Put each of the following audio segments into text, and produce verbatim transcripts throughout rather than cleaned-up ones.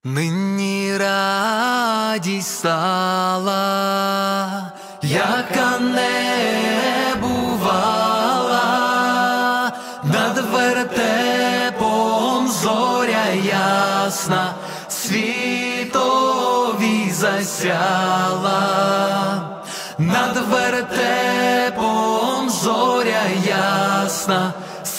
Нині радість стала, яка не бувала, над вертепом зоря ясна, світові засяла, над вертепом зоря ясна,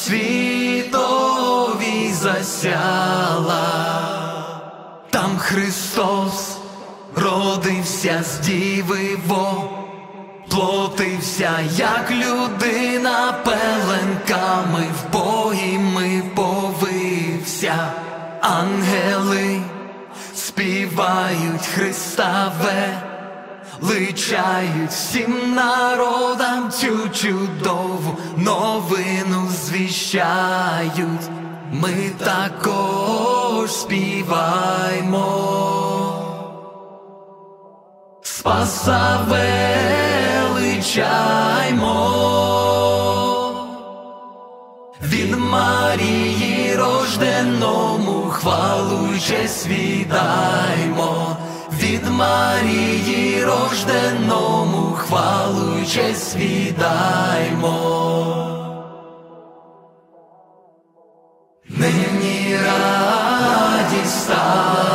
світові засяла. Там Христос родився з діви, воплотився, як людина, пеленками в погими повився. Ангели співають Христа величають, всім народам цю чудову новину звіщають. Ми також співаймо, Спаса величаймо, від Марії рожденому хвалу й честь віддаймо, від Марії рожденому хвалу й честь віддаймо. Нині радість стала,